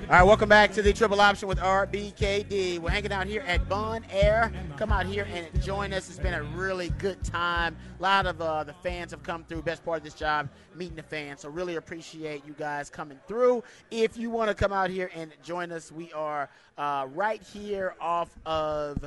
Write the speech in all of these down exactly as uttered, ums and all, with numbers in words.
All right, welcome back to the Triple Option with R B K D. We're hanging out here at Bon Air. Come out here and join us. It's been a really good time. A lot of uh, the fans have come through. Best part of this job, meeting the fans. So really appreciate you guys coming through. If you want to come out here and join us, we are uh, right here off of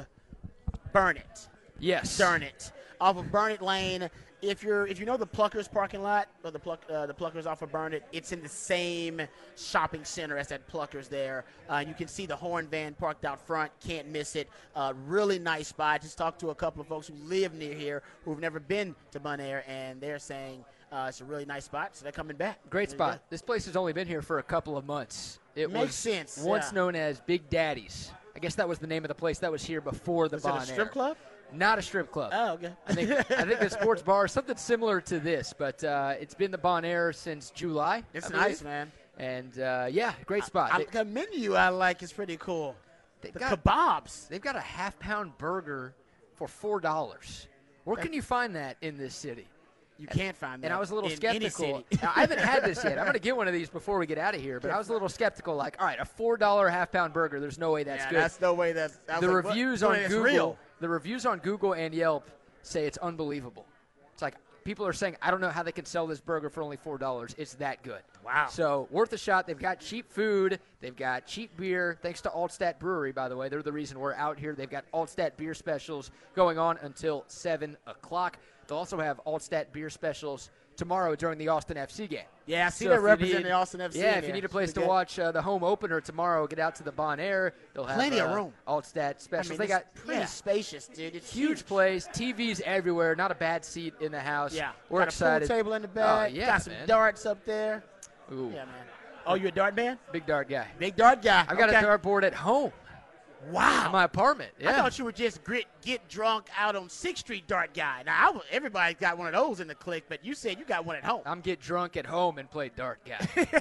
Burnett. Yes. Burnett. Off of Burnett Lane. If you're, if you know the Pluckers parking lot, or the Pluck, uh, the Pluckers off of Burnett, it's in the same shopping center as that Pluckers there. Uh, you can see the Horn van parked out front. Can't miss it. Uh, really nice spot. Just talked to a couple of folks who live near here who've never been to Bon Air, and they're saying uh, it's a really nice spot, so they're coming back. Great spot. This place has only been here for a couple of months. It Makes was sense. Once yeah. known as Big Daddy's. I guess that was the name of the place that was here before the Was Bon it a strip Air. club? Not a strip club. Oh, okay. I think I think the sports bar is something similar to this, but uh, it's been the Bon Air since July. It's I nice, believe. man. And uh, yeah, great spot. I, I, They- the menu I like is pretty cool. they've The got- kebabs. They've got a half pound burger for four dollars. Where can you find that in this city? You can't find that. And I was a little in any skeptical. city. Now, I haven't had this yet. I'm going to get one of these before we get out of here, but I was a little skeptical. Like, all right, a four dollar half pound burger. There's no way that's yeah, good. that's no way that's. I was the like, what? reviews No on way that's Google, real. the reviews on Google and Yelp say it's unbelievable. It's like people are saying, I don't know how they can sell this burger for only four dollars. It's that good. Wow. So worth a shot. They've got cheap food. They've got cheap beer. Thanks to Altstadt Brewery, by the way. They're the reason we're out here. They've got Altstadt beer specials going on until seven o'clock. They'll also have Altstadt beer specials tomorrow during the Austin F C game. Yeah, I see So that if you representing need- the Austin F C. Yeah, if there. you need a place to Good. watch uh, the home opener tomorrow, get out to the Bon Air. They'll have Plenty of uh, room. Altstadt I specials. mean, they it's got pretty yeah, spacious, dude. It's huge place, T Vs everywhere, not a bad seat in the house. Yeah, we're got excited. a pool table in the back. Oh, yeah, got some man. darts up there. Ooh, Yeah, man. Oh, you a dart man? big dart guy. Big dart guy. I've got okay. a dartboard at home Wow. in my apartment. I Yeah, thought you were just grit, get drunk out on sixth Street dart guy. Now, I, was- everybody got one of those in the clique, but you said you got one at home. I'm get drunk at home and play dart guy.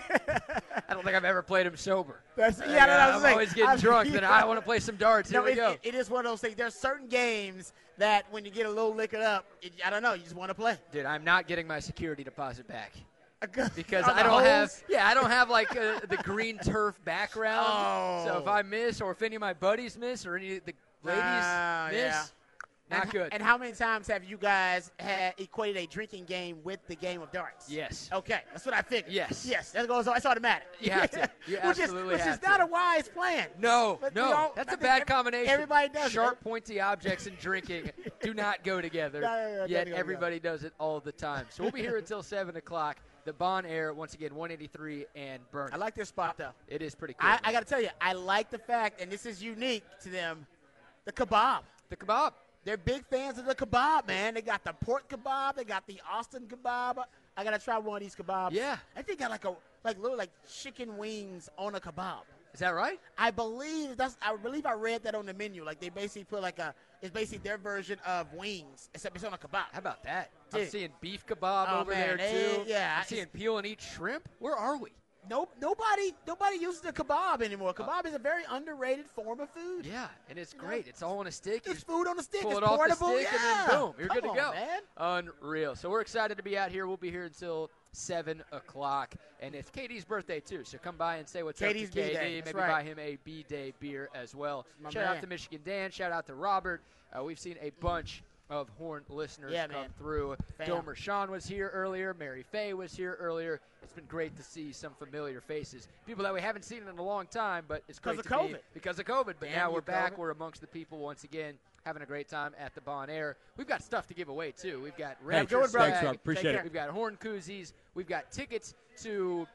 I don't think I've ever played him sober. That's, Like, yeah, no, uh, I was I'm saying, always getting I- drunk. Then I want to play some darts. Here No, we it, go. it- it is one of those things. There's certain games that when you get a little liquored up, it, I don't know, you just want to play. Dude, I'm not getting my security deposit back. Because On I the don't have, holes? yeah, I don't have like uh, the green turf background. Oh. So if I miss, or if any of my buddies miss, or any of the ladies Ah, miss, yeah. not and, good. And how many times have you guys had equated a drinking game with the game of darts? Yes. Okay, that's what I figured. Yes. Yes, that goes. That's automatic. You have to. You which absolutely is, which have is not to. a wise plan. No, But no, we all- that's I a think bad ev- combination. everybody does it. Sharp, pointy objects and drinking do not go together. No, no, no, yet gotta go everybody does it all the time. So we'll be here until seven o'clock. The Bon Air, once again, one eighty-three and Burn. I like this spot though. It is pretty cool. I, man. I got to tell you, I like the fact, and this is unique to them, the kebab. the kebab. They're big fans of the kebab, man. They got the pork kebab. They got the Austin kebab. I gotta try one of these kebabs. Yeah. I think I like a like little like chicken wings on a kebab. Is that right? I believe that's. I believe I read that on the menu. Like they basically put like a. It's basically their version of wings, except it's on a kebab. How about that? I'm Dude. seeing beef kebab Oh, over man, there they- too. yeah, I'm it's- seeing peel and eat shrimp. Where are we? Nope. Nobody. Nobody uses the kebab anymore. Kebab is a very underrated form of food. Yeah, and it's great. It's all on a stick. You It's just food on a stick. pull It's it off portable. the stick yeah. and then boom, you're Come good to on, go. man. Unreal. So we're excited to be out here. We'll be here until seven o'clock, and it's K D's birthday too. So come by and say what's K D's up to K D. B-Day. That's Maybe right. buy him a B-Day beer as well. My Shout man. out to Michigan Dan. Shout out to Robert. Uh, we've seen a bunch of Horn listeners Yeah, come man. through. Fam. Domer Sean was here earlier. Mary Faye was here earlier. It's been great to see some familiar faces. People that we haven't seen in a long time, but it's great Because to of be COVID. because of COVID. But Damn now you, we're back. COVID. We're amongst the people once again, having a great time at the Bon Air. We've got stuff to give away too. We've got Thanks, Ranger brother. Thanks, swag. Rob. Appreciate Take it. care. We've got horn koozies. We've got tickets to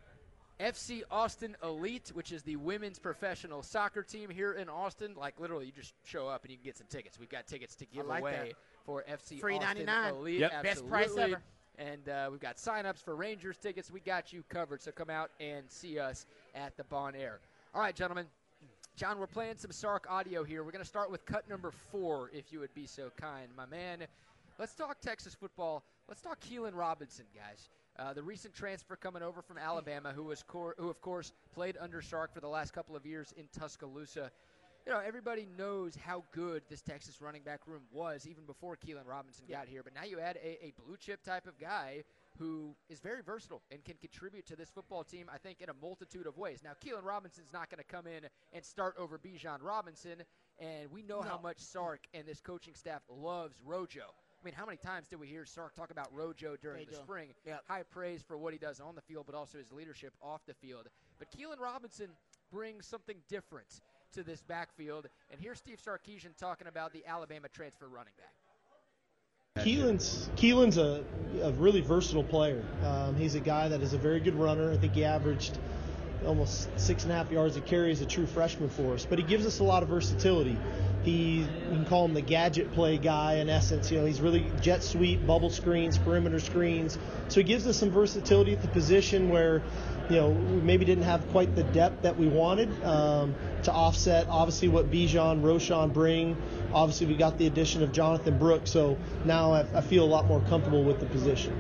F C Austin Elite, which is the women's professional soccer team here in Austin. Like, literally, you just show up and you can get some tickets. We've got tickets to give like away that. for F C Free Austin ninety-nine. Elite. Yep. Best price Absolutely. ever. And uh, we've got sign-ups for Rangers tickets. We got you covered, so come out and see us at the Bon Air. All right, gentlemen. John, we're playing some Sark audio here. We're going to start with cut number four, if you would be so kind. My man, let's talk Texas football. Let's talk Keelan Robinson, guys. Uh, the recent transfer coming over from Alabama, who was cor- who of course played under Sark for the last couple of years in Tuscaloosa. you know, everybody knows how good this Texas running back room was even before Keelan Robinson yeah. got here. But now you add a, a blue-chip type of guy who is very versatile and can contribute to this football team, I think, in a multitude of ways. Now, Keelan Robinson's not going to come in and start over Bijan Robinson, and we know no. how much Sark and this coaching staff loves Rojo. I mean, how many times did we hear Sark talk about Rojo during they the do. spring? Yep. High praise for what he does on the field, but also his leadership off the field. But Keelan Robinson brings something different to this backfield, and here's Steve Sarkisian talking about the Alabama transfer running back. Keelan's Keelan's a, a really versatile player. Um, he's a guy that is a very good runner. I think he averaged almost six and a half yards a carry as a true freshman for us. But he gives us a lot of versatility. He, you can call him the gadget play guy in essence. You know, he's really jet sweep, bubble screens, perimeter screens. So he gives us some versatility at the position where, you know, we maybe didn't have quite the depth that we wanted um, to offset, obviously, what Bijan, Roschon bring. Obviously, we got the addition of Jonathan Brooks, so now I, I feel a lot more comfortable with the position.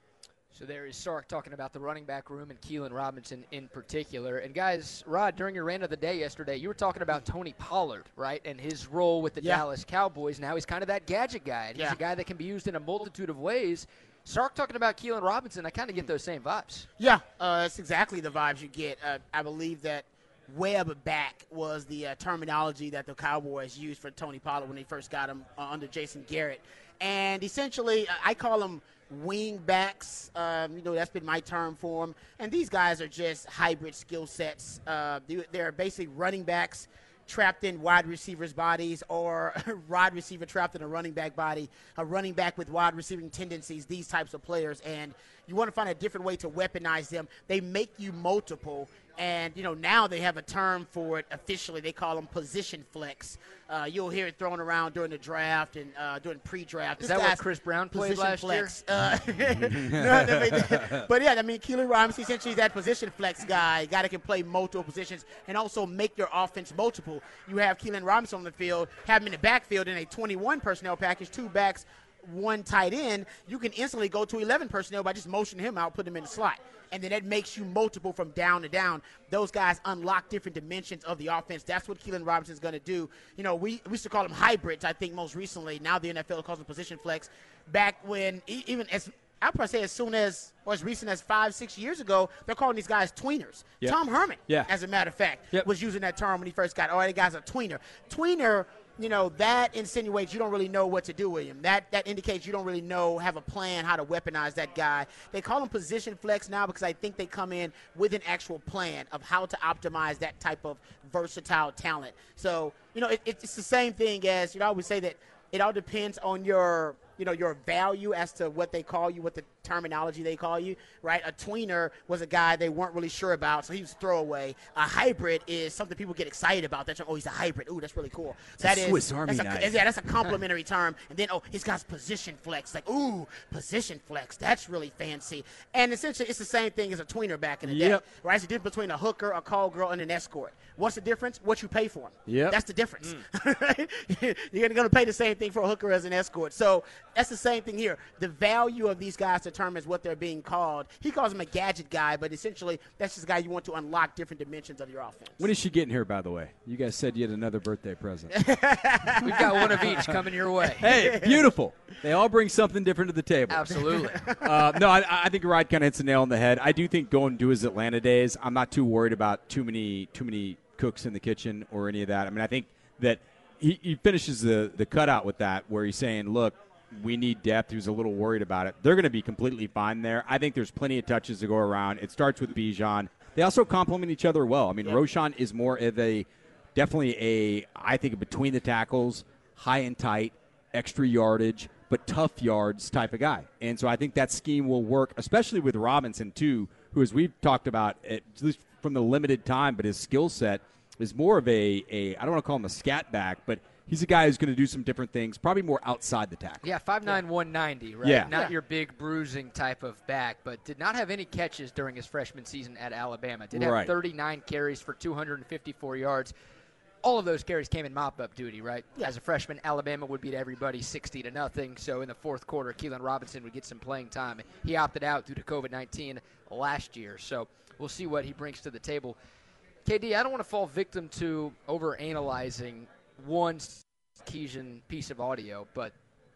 So there is Sark talking about the running back room and Keelan Robinson in particular. And, guys, Rod, during your rant of the day yesterday, you were talking about Tony Pollard, right, and his role with the yeah. Dallas Cowboys. Now he's kind of that gadget guy, and he's yeah. a guy that can be used in a multitude of ways. Sark talking about Keelan Robinson, I kind of get those same vibes. Yeah, uh, that's exactly the vibes you get. Uh, I believe that web back was the uh, terminology that the Cowboys used for Tony Pollard when they first got him uh, under Jason Garrett. And essentially, I call them wing backs. Um, you know, that's been my term for them. And these guys are just hybrid skill sets. Uh, they're basically running backs trapped in wide receivers' bodies, or a wide receiver trapped in a running back body, a running back with wide receiving tendencies, these types of players. And you want to find a different way to weaponize them. They make you multiple. And, you know, now they have a term for it officially. They call them position flex. Uh, you'll hear it thrown around during the draft and uh, during pre-draft. Is This that what Chris Brown played last flex. year? Uh, no, no, but, yeah, I mean, Keelan Robinson essentially is that position flex guy, guy that can play multiple positions and also make your offense multiple. You have Keelan Robinson on the field, have him in the backfield in a twenty-one personnel package, two backs, one tight end. You can instantly go to eleven personnel by just motioning him out, put him in the slot. And then that makes you multiple from down to down. Those guys unlock different dimensions of the offense. That's what Keelan Robinson's going to do. You know, we, we used to call them hybrids, I think, most recently. Now the N F L calls them position flex. Back when, even as I'll probably say as soon as, or as recent as five, six years ago, they're calling these guys tweeners. Yep. Tom Herman, yeah. as a matter of fact, yep. was using that term when he first got, oh, that guy's a tweener. Tweener, you know, that insinuates you don't really know what to do with him. That that indicates you don't really know, have a plan how to weaponize that guy. They call him position flex now because I think they come in with an actual plan of how to optimize that type of versatile talent. So, you know, it, it's the same thing as, you know, I always say that it all depends on your, you know, your value as to what they call you, what the terminology they call you, right? A tweener was a guy they weren't really sure about, so he was throwaway. A hybrid is something people get excited about. That's, oh, he's a hybrid. Ooh, that's really cool. It's that a is Swiss Army that's knife. a, yeah, that's a complimentary term. And then, oh, he's got position flex. Like, ooh, position flex. That's really fancy. And essentially, it's the same thing as a tweener back in the Yep. day, right? It's the difference between a hooker, a call girl, and an escort. What's the difference? What you pay for them. Yep. That's the difference. Mm. You're going to pay the same thing for a hooker as an escort. So that's the same thing here. The value of these guys determines what they're being called. He calls him a gadget guy, but essentially that's just a guy you want to unlock different dimensions of your offense. When is she getting here, by the way? You guys said you had another birthday present. We've got one of each coming your way. Hey, beautiful. They all bring something different to the table. Absolutely. Uh, no, I, I think Rod kind of hits the nail on the head. I do think going to his Atlanta days, I'm not too worried about too many too many cooks in the kitchen or any of that. I mean, I think that he, he finishes the, the cutout with that where he's saying, look, we need depth. He was a little worried about it. They're going to be completely fine there. I think there's plenty of touches to go around. It starts with Bijan. They also complement each other well. I mean, yep. Roschon is more of a definitely a, I think, between the tackles, high and tight, extra yardage, but tough yards type of guy. And so I think that scheme will work, especially with Robinson, too, who, as we've talked about, at least from the limited time, but his skill set is more of a, a, I don't want to call him a scat back, but he's a guy who's going to do some different things, probably more outside the tackle. Yeah, five nine, one ninety, right? Yeah. Not yeah. your big bruising type of back, but did not have any catches during his freshman season at Alabama. Did have Right. thirty-nine carries for two hundred fifty-four yards. All of those carries came in mop-up duty, right? Yeah. As a freshman, Alabama would beat everybody sixty to nothing. So in the fourth quarter, Keelan Robinson would get some playing time. He opted out due to COVID nineteen last year. So we'll see what he brings to the table. K D, I don't want to fall victim to overanalyzing one Sarkisian piece of audio, but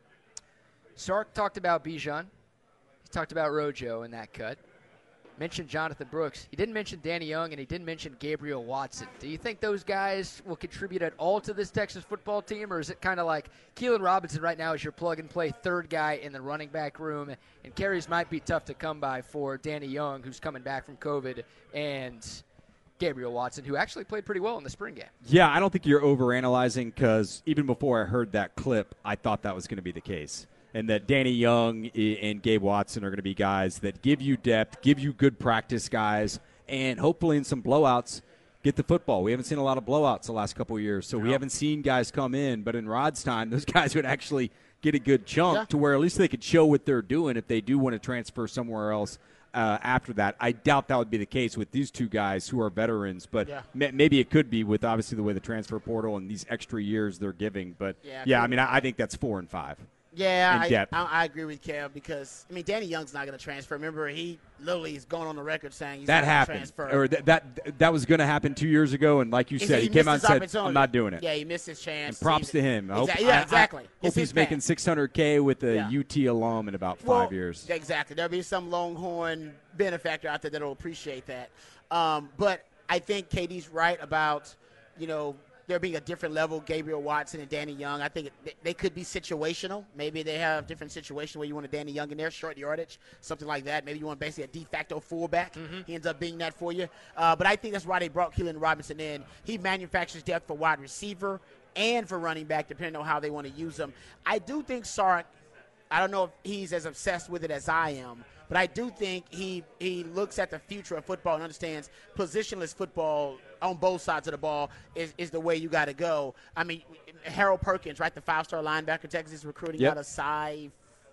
Sark talked about Bijan. He talked about Rojo in that cut. Mentioned Jonathan Brooks. He didn't mention Danny Young, and he didn't mention Gabriel Watson. Do you think those guys will contribute at all to this Texas football team, or is it kind of like Keelan Robinson right now is your plug-and-play third guy in the running back room, and carries might be tough to come by for Danny Young, who's coming back from COVID, and Gabriel Watson, who actually played pretty well in the spring game? Yeah, I don't think you're overanalyzing, because even before I heard that clip, I thought that was going to be the case. And that Danny Young and Gabe Watson are going to be guys that give you depth, give you good practice guys, and hopefully in some blowouts get the football. We haven't seen a lot of blowouts the last couple of years, so no. we haven't seen guys come in. But in Rod's time, those guys would actually get a good chunk yeah. to where at least they could show what they're doing if they do want to transfer somewhere else uh, after that. I doubt that would be the case with these two guys who are veterans, but yeah. m- maybe it could be with obviously the way the transfer portal and these extra years they're giving. But, yeah, yeah I mean, I, I think that's four and five. Yeah, I, I, I agree with Kev because, I mean, Danny Young's not going to transfer. Remember, he literally is going on the record saying he's that not going to transfer. Or that that that was going to happen two years ago, and like you he said, he, he came out and said, I'm not doing it. Yeah, he missed his chance. And props to him. I hope, exactly. Yeah, exactly. I, I hope he's making six hundred K with a yeah. U T alum in about five well, years. Exactly. There'll be some Longhorn benefactor out there that will appreciate that. Um, but I think K D's right about, you know, there being a different level, Gabriel Watson and Danny Young. I think it, they could be situational. Maybe they have a different situation where you want a Danny Young in there, short yardage, something like that. Maybe you want basically a de facto fullback. Mm-hmm. He ends up being that for you. Uh, but I think that's why they brought Keelan Robinson in. He manufactures depth for wide receiver and for running back, depending on how they want to use them. I do think Sark, I don't know if he's as obsessed with it as I am, but I do think he he looks at the future of football and understands positionless football on both sides of the ball is, is the way you got to go. I mean, Harold Perkins, right, the five-star linebacker, Texas, recruiting yep. out of Cy,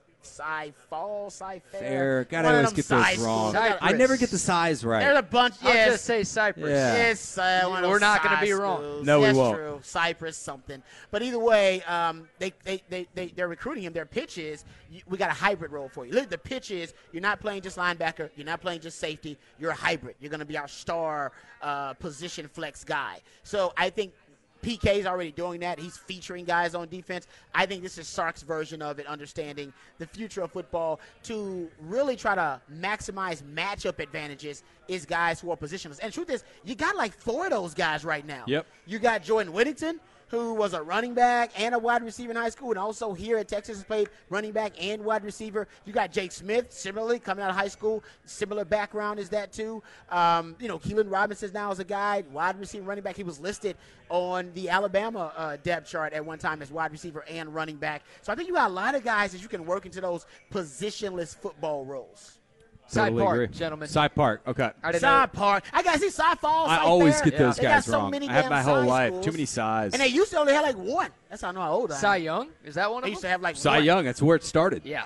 Cy Fall, Cy Fair. Fair. God, I always get those wrong. I never get the size right. There's a bunch. I'll yes. just say Cypress. Yeah. Yes, uh, one of We're not going to be wrong. No, That's we won't. True. Cypress something. But either way, um, they, they, they, they, they're recruiting him. Their pitch is, you, we got a hybrid role for you. Look, the pitch is, you're not playing just linebacker. You're not playing just safety. You're a hybrid. You're going to be our star uh, position flex guy. So I think P K's already doing that. He's featuring guys on defense. I think this is Sark's version of it, understanding the future of football to really try to maximize matchup advantages is guys who are positionless. And the truth is, you got like four of those guys right now. Yep. You got Jordan Whittington, who was a running back and a wide receiver in high school, and also here at Texas has played running back and wide receiver. You got Jake Smith, similarly, coming out of high school, similar background as that too. Um, you know, Keelan Robinson now is a guy, wide receiver, running back. He was listed on the Alabama uh, depth chart at one time as wide receiver and running back. So I think you got a lot of guys that you can work into those positionless football roles. Cy Totally Park, agree. gentlemen. Cy Park, okay. I didn't Cy know. Park. I got to see Cy Falls. I Cy always Fair. get those They guys got so wrong. many I have damn my whole Cy life. schools. Too many size. And they used to only have like one. That's how I know how old I am. Cy Young? Is that one They of used them? to have like Cy one. Young, that's where it started. Yeah.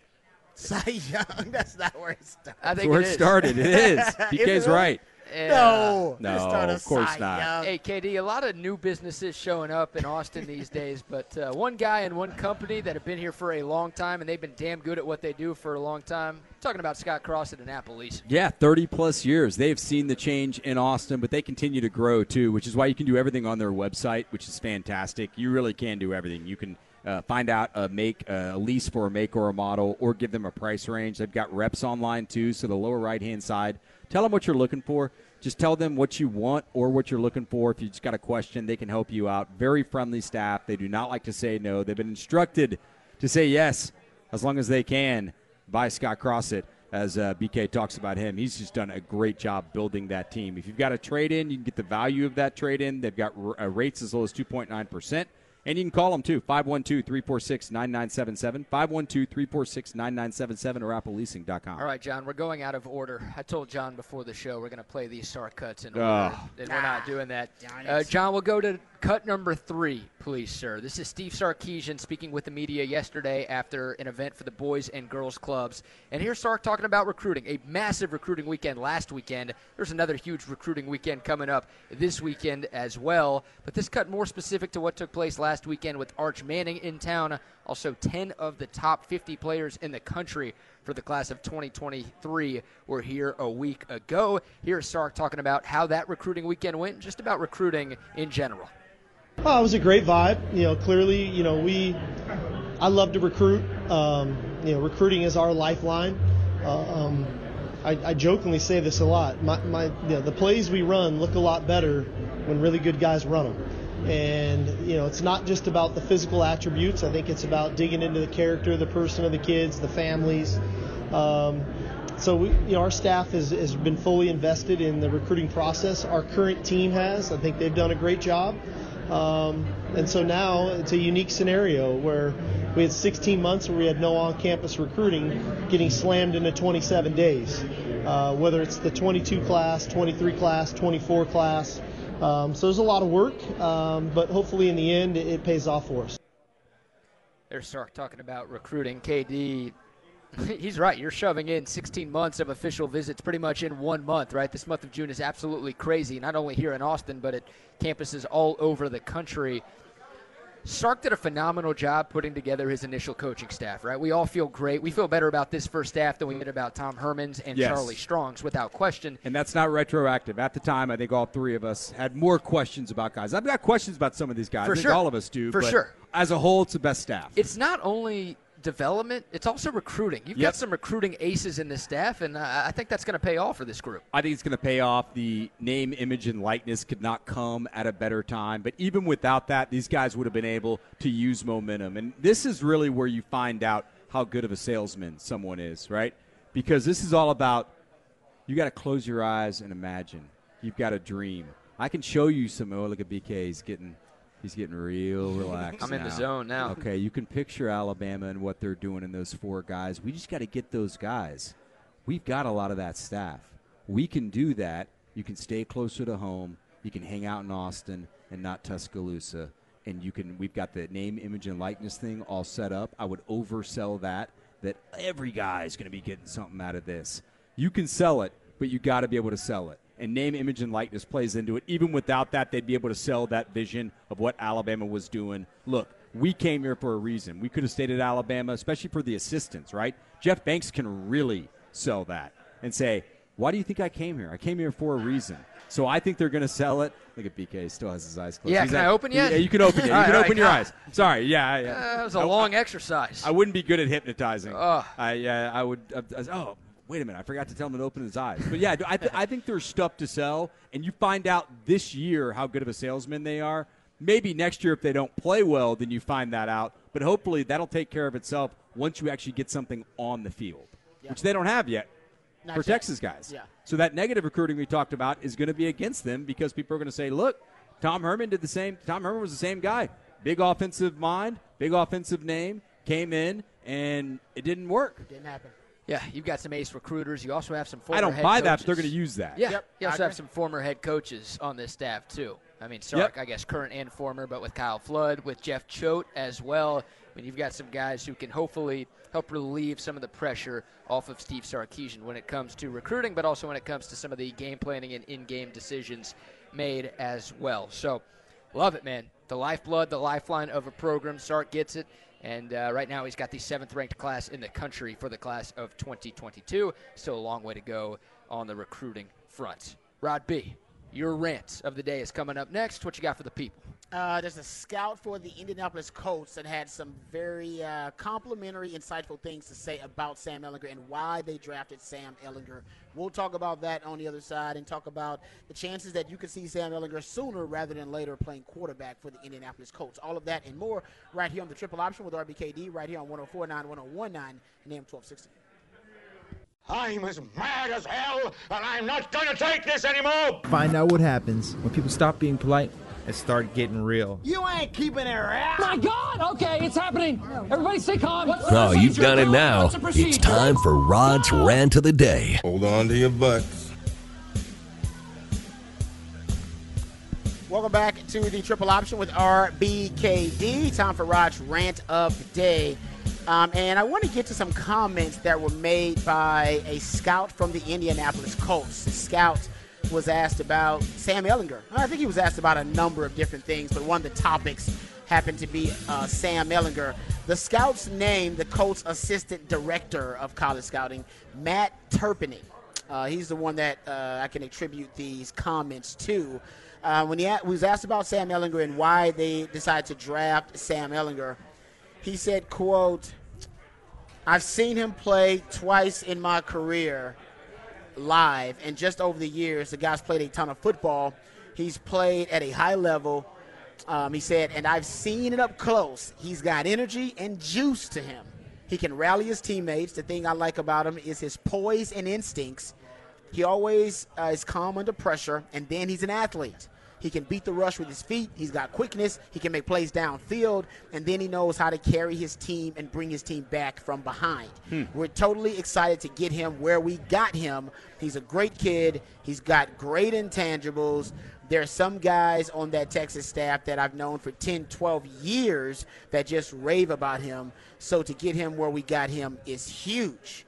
Cy Young. That's not where it started. I That's think where it it is. started. It is. P K's Is it? right. Yeah. No. No, They started of course Cy not. Young. Hey, K D, a lot of new businesses showing up in Austin these days, but uh, one guy and one company that have been here for a long time, and they've been damn good at what they do for a long time. I'm talking about Scott Cross at Annapolis. Yeah, thirty-plus years. They've seen the change in Austin, but they continue to grow, too, which is why you can do everything on their website, which is fantastic. You really can do everything. You can uh, find out a make, uh, a lease for a make or a model, or give them a price range. They've got reps online, too, so the lower right-hand side. Tell them what you're looking for. Just tell them what you want or what you're looking for. If you just got a question, they can help you out. Very friendly staff. They do not like to say no. They've been instructed to say yes as long as they can by Scott Crossett. As uh, B K talks about him, he's just done a great job building that team. If you've got a trade-in, you can get the value of that trade-in. They've got r- uh, rates as low as two point nine percent. And you can call them, too, five one two, three four six, nine nine seven seven, five one two, three four six, nine nine seven seven, or apple leasing dot com. All right, John, we're going out of order. I told John before the show we're going to play these Sark cuts in order, Oh. and we're not doing that. Darn it. Uh, John, we'll go to cut number three, please, sir. This is Steve Sarkisian speaking with the media yesterday after an event for the boys and girls clubs. And here's Sark talking about recruiting, a massive recruiting weekend last weekend. There's another huge recruiting weekend coming up this weekend as well. But this cut more specific to what took place last weekend with Arch Manning in town. Also, ten of the top fifty players in the country for the class of twenty twenty-three were here a week ago. Here's Sark talking about how that recruiting weekend went, just about recruiting in general. Oh, it was a great vibe. You know, clearly, you know, we, I love to recruit. Um, you know, recruiting is our lifeline. Uh, um, I, I jokingly say this a lot. My, my, you know, the plays we run look a lot better when really good guys run them. And, you know, it's not just about the physical attributes. I think it's about digging into the character of the person, of the kids, the families. Um, so, we, you know, our staff has, has been fully invested in the recruiting process. Our current team has. I think they've done a great job. Um, and so now it's a unique scenario where we had sixteen months where we had no on-campus recruiting getting slammed into twenty-seven days, uh, whether it's the twenty-two class, twenty-three class, twenty-four class. Um, so there's a lot of work, um, but hopefully in the end it, it pays off for us. There's Sark talking about recruiting. K D, he's right. You're shoving in sixteen months of official visits pretty much in one month, right? This month of June is absolutely crazy, not only here in Austin, but at campuses all over the country. Sark did a phenomenal job putting together his initial coaching staff, right? We all feel great. We feel better about this first staff than we did about Tom Herman's and Yes. Charlie Strong's, without question. And that's not retroactive. At the time, I think all three of us had more questions about guys. I've got questions about some of these guys. For I think sure. all of us do. For but sure. As a whole, it's the best staff. It's not only development, it's also recruiting. You've Yep. got some recruiting aces in this staff, and uh, I think that's going to pay off for this group. I think it's going to pay off. The name, image, and likeness could not come at a better time. But even without that, these guys would have been able to use momentum. And this is really where you find out how good of a salesman someone is, right? Because this is all about you got to close your eyes and imagine. You've got a dream. I can show you some. Oh, look at B K. He's getting, he's getting real relaxed. I'm in now. the zone now. Okay, you can picture Alabama and what they're doing in those four guys. We just got to get those guys. We've got a lot of that staff. We can do that. You can stay closer to home. You can hang out in Austin and not Tuscaloosa. And you can. We've got the name, image, and likeness thing all set up. I would oversell that. That every guy is going to be getting something out of this. You can sell it, but you got to be able to sell it. And name, image, and likeness plays into it. Even without that, they'd be able to sell that vision of what Alabama was doing. Look, we came here for a reason. We could have stayed at Alabama, especially for the assistants, right? Jeff Banks can really sell that and say, why do you think I came here? I came here for a reason. So I think they're going to sell it. Look at B K. He still has his eyes closed. Yeah, He's can at, I open yet? Yeah, you can open it. You All can right, open all your right. eyes. Sorry. Yeah. yeah. Uh, that was a I- long I, exercise. I wouldn't be good at hypnotizing. Ugh. I, yeah, I would. I, I, oh, wait a minute. I forgot to tell him to open his eyes. But, yeah, I, th- I think there's stuff to sell, and you find out this year how good of a salesman they are. Maybe next year if they don't play well, then you find that out. But hopefully that'll take care of itself once you actually get something on the field, Yeah. which they don't have yet Not for yet. Texas guys. Yeah. So that negative recruiting we talked about is going to be against them because people are going to say, look, Tom Herman did the same. Tom Herman was the same guy. Big offensive mind, big offensive name, came in, and it didn't work. Didn't happen. Yeah, you've got some ace recruiters. You also have some former I don't head buy coaches. that, but they're going to use that. Yeah, Yep, you I also have agree. some former head coaches on this staff, too. I mean, Sark, Yep. I guess, current and former, but with Kyle Flood, with Jeff Choate as well. I mean, you've got some guys who can hopefully help relieve some of the pressure off of Steve Sarkisian when it comes to recruiting, but also when it comes to some of the game planning and in-game decisions made as well. So, love it, man. The lifeblood, the lifeline of a program. Sark gets it. And uh, right now he's got the seventh-ranked class in the country for the class of twenty twenty-two. Still a long way to go on the recruiting front. Rod B., your rant of the day is coming up next. What you got for the people? Uh, there's a scout for the Indianapolis Colts that had some very uh, complimentary, insightful things to say about Sam Ehlinger and why they drafted Sam Ehlinger. We'll talk about that on the other side and talk about the chances that you could see Sam Ehlinger sooner rather than later playing quarterback for the Indianapolis Colts. All of that and more right here on the Triple Option with R B K D, right here on one oh four point nine, one oh one point nine, and A M twelve sixty. I'm as mad as hell, and I'm not going to take this anymore! Find out what happens when people stop being polite and start getting real. You ain't keeping it around! My God! Okay, it's happening. Everybody stay calm. What's Oh, the you've procedure, done it Bill? now. What's the It's procedure? time for Rod's Rant of the Day. Hold on to your butts. Welcome back to the Triple Option with R B K D. Time for Rod's Rant of the Day. Um, and I want to get to some comments that were made by a scout from the Indianapolis Colts. The scout was asked about Sam Ehlinger. I think he was asked about a number of different things, but one of the topics happened to be uh, Sam Ehlinger. The scouts named the Colts assistant director of college scouting, Matt Turpinning. Uh, he's the one that uh, I can attribute these comments to. Uh, when he a- was asked about Sam Ehlinger and why they decided to draft Sam Ehlinger, he said, quote, "I've seen him play twice in my career live, and just over the years, the guy's played a ton of football. He's played at a high level." Um, he said, "and I've seen it up close. He's got energy and juice to him. He can rally his teammates. The thing I like about him is his poise and instincts. He always uh, is calm under pressure, and then he's an athlete. He can beat the rush with his feet. He's got quickness. He can make plays downfield, and then he knows how to carry his team and bring his team back from behind." Hmm. We're totally excited to get him where we got him. He's a great kid. He's got great intangibles. There are some guys on that Texas staff that I've known for ten, twelve years that just rave about him. So to get him where we got him is huge.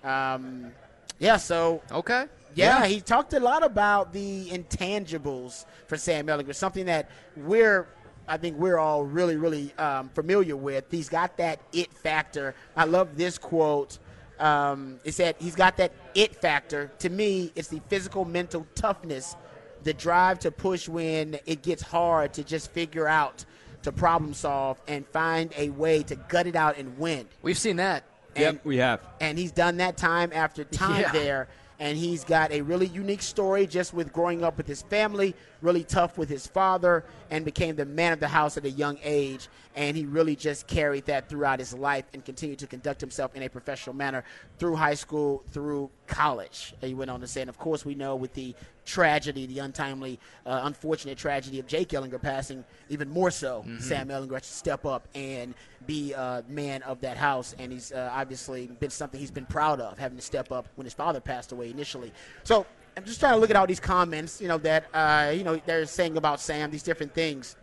Um, yeah, so. Okay. Yeah, Yeah. he talked a lot about the intangibles for Sam Ehlinger, something that we're, I think we're all really, really um, familiar with. He's got that it factor. I love this quote. Um, it said he's got that it factor. To me, it's the physical, mental toughness, the drive to push when it gets hard, to just figure out, to problem solve, and find a way to gut it out and win. We've seen that. And, Yep, we have. And he's done that time after time Yeah. there. And he's got a really unique story just with growing up with his family, really tough with his father, and became the man of the house at a young age. And he really just carried that throughout his life and continued to conduct himself in a professional manner through high school, through college. He went on to say, and of course we know with the tragedy, the untimely, uh, unfortunate tragedy of Jake Ehlinger passing, even more so, mm-hmm. Sam Ehlinger has to step up and be a man of that house. And he's uh, obviously been something he's been proud of, having to step up when his father passed away initially. So I'm just trying to look at all these comments, you know, that, uh, you know, they're saying about Sam, these different things.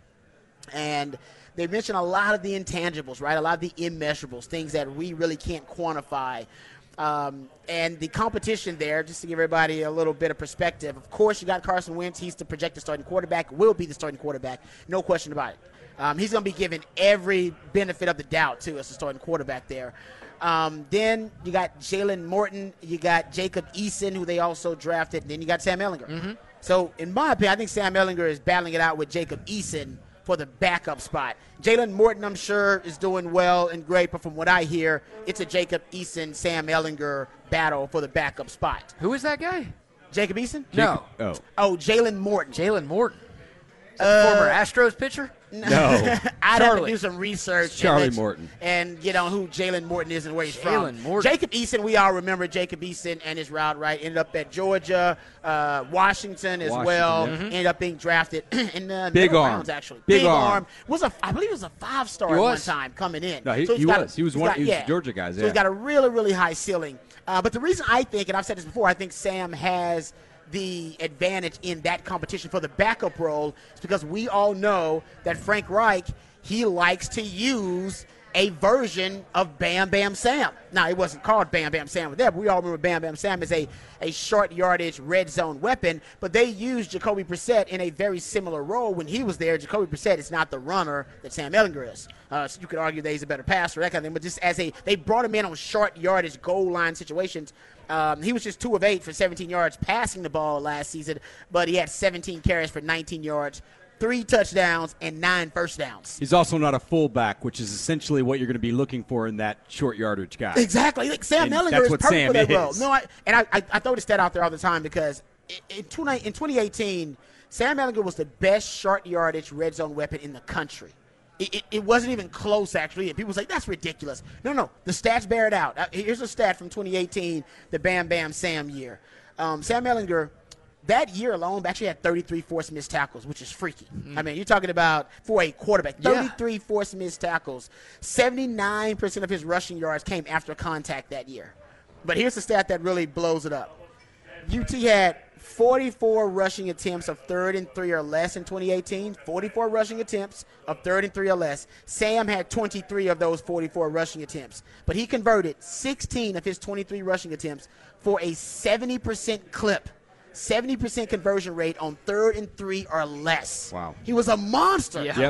And they mention a lot of the intangibles, right? A lot of the immeasurables, things that we really can't quantify. Um, and the competition there, just to give everybody a little bit of perspective, of course, you got Carson Wentz. He's the projected starting quarterback, will be the starting quarterback, no question about it. Um, he's going to be given every benefit of the doubt, too, as the starting quarterback there. Um, then you got Jalen Morton. You got Jacob Eason, who they also drafted. And then you got Sam Ehlinger. Mm-hmm. So, in my opinion, I think Sam Ehlinger is battling it out with Jacob Eason for the backup spot. Jalen Morton, I'm sure, is doing well and great, but from what I hear, it's a Jacob Eason, Sam Ehlinger battle for the backup spot. Who is that guy? Jacob Eason? No. Oh. Oh, Jalen Morton. Jalen Morton. Is that Uh, the former Astros pitcher? No. I'd have to Charlie. do some research. Charlie and let- Morton. And get on who Jalen Morton is and where he's Jalen from. Morton. Jacob Eason, we all remember Jacob Eason and his route, right? Ended up at Georgia, uh, Washington as Washington, well. yeah. Ended up being drafted in the Big middle arm. rounds, actually. Big arm. Was a, I believe he was a five-star He at one was. time coming in. No, he- he's he got was. He was he's one- got- he was yeah. Georgia guys, So yeah. he's got a really, really high ceiling. Uh, but the reason I think, and I've said this before, I think Sam has the advantage in that competition for the backup role is because we all know that Frank Reich, he likes to use a version of Bam Bam Sam. Now, it wasn't called Bam Bam Sam with that, but we all remember Bam Bam Sam as a, a short yardage red zone weapon, but they used Jacoby Brissett in a very similar role when he was there. Jacoby Brissett is not the runner that Sam Ehlinger is. Uh, so you could argue that he's a better passer, that kind of thing, but just as a, they brought him in on short yardage goal line situations. Um, he was just two of eight for seventeen yards passing the ball last season, but he had seventeen carries for nineteen yards, three touchdowns, and nine first downs. He's also not a fullback, which is essentially what you're going to be looking for in that short yardage guy. Exactly. Like Sam And Ehlinger that's is what perfect Sam for that is. role. No, I, and I, I, I throw this stat out there all the time because in, in twenty eighteen, Sam Ehlinger was the best short yardage red zone weapon in the country. It, it, it wasn't even close, actually. People say, that's ridiculous. No, no, the stats bear it out. Uh, Here's a stat from twenty eighteen, the Bam Bam Sam year. Um, Sam Ehlinger, that year alone, actually had thirty-three forced missed tackles, which is freaky. Mm. I mean, you're talking about for a quarterback, thirty-three yeah. forced missed tackles. seventy-nine percent of his rushing yards came after contact that year. But here's the stat that really blows it up. U T had forty-four rushing attempts of third and three or less in twenty eighteen. forty-four rushing attempts of third and three or less. Sam had twenty-three of those forty-four rushing attempts. But he converted sixteen of his twenty-three rushing attempts for a seventy percent clip. seventy percent conversion rate on third and three or less. Wow. He was a monster. Yeah. Yep.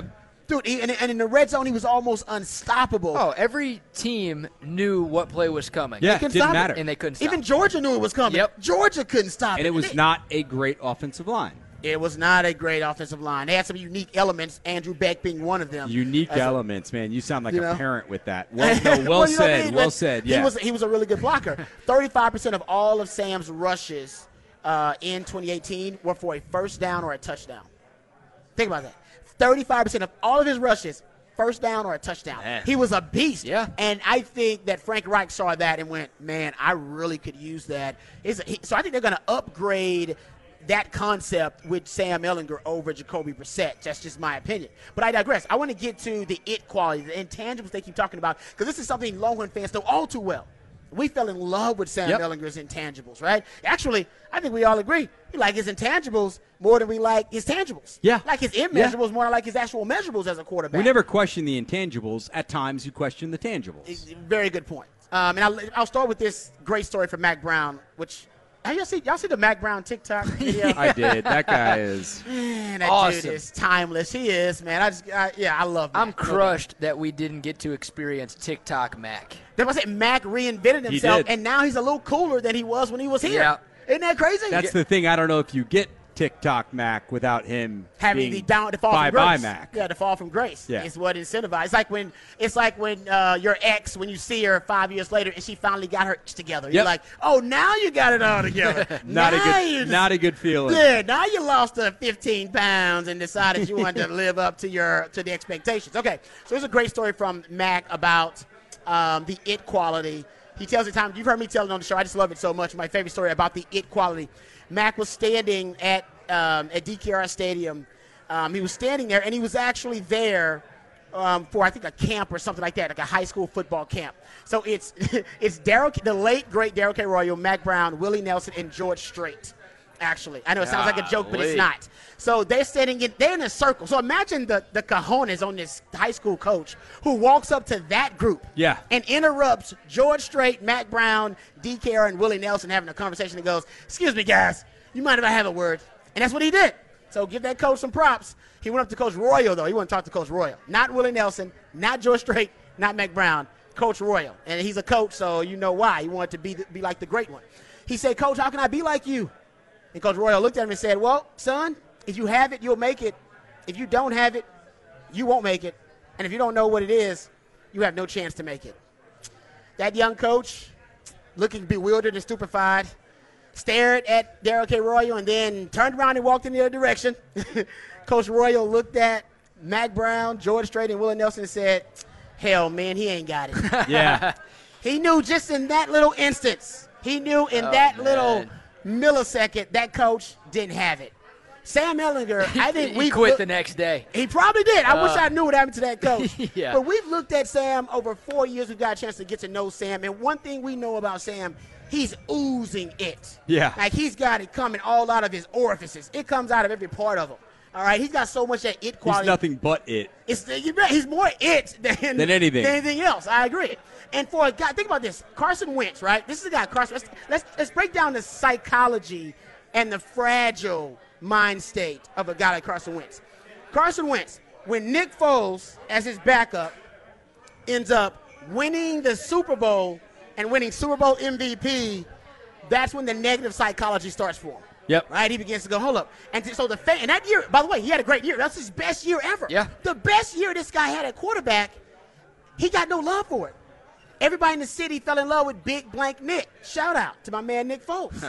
Dude, he, and, and in the red zone, he was almost unstoppable. Oh, every team knew what play was coming. Yeah, They it couldn't didn't stop it. matter. And they couldn't stop Even it. Georgia knew it was coming. Yep. Georgia couldn't stop And it. it was They- not a great offensive line. It was not a great offensive line. They had some unique elements, Andrew Beck being one of them. Unique As a- elements, man. You sound like You a know? parent with that. Well, no, well, Well, you know what I said. mean? Well But said. Yeah. He was, he was a really good blocker. thirty-five percent of all of Sam's rushes uh, in twenty eighteen were for a first down or a touchdown. Think about that. thirty-five percent of all of his rushes, first down or a touchdown. Man. He was a beast. Yeah. And I think that Frank Reich saw that and went, man, I really could use that. It's, he, so I think they're going to upgrade that concept with Sam Ehlinger over Jacoby Brissett. That's just my opinion. But I digress. I want to get to the it quality, the intangibles they keep talking about, because this is something Longhorn fans know all too well. We fell in love with Sam Yep. Ehlinger's intangibles, right? Actually, I think we all agree. We like his intangibles more than we like his tangibles. Yeah. Like his immeasurables more than like his actual measurables as a quarterback. We never question the intangibles. At times, you question the tangibles. Very good point. Um, and I'll, I'll start with this great story from Mac Brown, which have y'all see y'all see the Mac Brown TikTok video? I did. That guy is. Man, that Awesome. dude is timeless. He is, man. I just, I, yeah, I love. Mac. I'm crushed that we didn't get to experience TikTok Mac. That was it. Mac reinvented He himself, did. and now he's a little cooler than he was when he was here. Yeah. Isn't that crazy? That's the thing. I don't know if you get TikTok Mac without him having being the down the fall bye from grace. bye Mac. Yeah, the fall from grace. Yeah. It's what incentivizes. It's like when it's like when uh, your ex, when you see her five years later and she finally got her itch together. You're Yep. like, oh, now you got it all together. Not now a good. you Not a good feeling. Yeah, now you lost the fifteen pounds and decided you wanted to live up to your to the expectations. Okay, so there's a great story from Mac about um, the it quality. He tells the time. You've heard me tell it on the show. I just love it so much. My favorite story about the it quality. Mac was standing at um, at D K R Stadium. Um, he was standing there, and he was actually there um, for I think a camp or something like that, like a high school football camp. So it's it's Darryl, the late great Darryl K. Royal, Mac Brown, Willie Nelson, and George Strait. Actually, I know it sounds like a joke, but it's Golly. not. So they're standing in, they're in a circle. So imagine the, the cojones on this high school coach who walks up to that group Yeah. and interrupts George Strait, Mac Brown, D K R, and Willie Nelson having a conversation and goes, excuse me, guys, you mind if I have a word? And that's what he did. So give that coach some props. He went up to Coach Royal, though. He wouldn't talk to Coach Royal. Not Willie Nelson, not George Strait, not Mac Brown, Coach Royal. And he's a coach, so you know why. He wanted to be, be like the great one. He said, Coach, how can I be like you? And Coach Royal looked at him and said, well, son, if you have it, you'll make it. If you don't have it, you won't make it. And if you don't know what it is, you have no chance to make it. That young coach, looking bewildered and stupefied, stared at Darryl K. Royal and then turned around and walked in the other direction. Coach Royal looked at Mac Brown, George Strait, and Willie Nelson and said, hell, man, he ain't got it. Yeah. He knew just in that little instance, he knew in Oh, that man. little millisecond that coach didn't have it. Sam Ehlinger, I think he we quit look- the next day. He probably did. I Uh, wish I knew what happened to that coach. Yeah. But we've looked at Sam over four years. We've got a chance to get to know Sam. And one thing we know about Sam, he's oozing it. Yeah. Like he's got it coming all out of his orifices. It comes out of every part of him. All right. He's got so much that it quality. He's nothing but it. It's, you bet he's more it than, Than anything. than anything else. I agree. And for a guy, think about this. Carson Wentz, right? This is a guy, Carson. Let's, let's, let's break down the psychology and the fragile mind state of a guy like Carson Wentz. Carson Wentz, when Nick Foles, as his backup, ends up winning the Super Bowl and winning Super Bowl M V P, that's when the negative psychology starts for him. Yep. Right? He begins to go, hold up. And so the fan, and that year, by the way, he had a great year. That's his best year ever. Yeah. The best year this guy had at quarterback, he got no love for it. Everybody in the city fell in love with Big Blank Nick. Shout out to my man Nick Foles.